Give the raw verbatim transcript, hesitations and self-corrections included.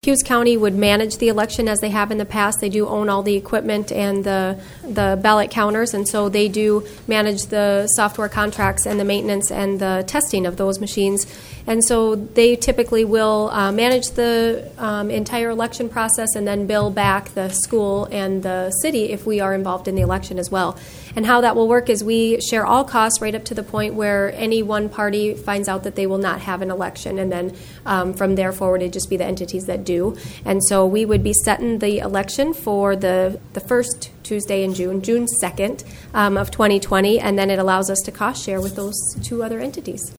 Hughes County would manage the election as they have in the past. They do own all the equipment and the the ballot counters, and so they do manage the software contracts and the maintenance and the testing of those machines. And so they typically will uh, manage the um, entire election process and then bill back the school and the city if we are involved in the election as well. And how that will work is we share all costs right up to the point where any one party finds out that they will not have an election, and then um, from there forward it'd just be the entities that do. And so we would be setting the election for the, the first Tuesday in June, June second um, of twenty twenty, and then it allows us to cost share with those two other entities.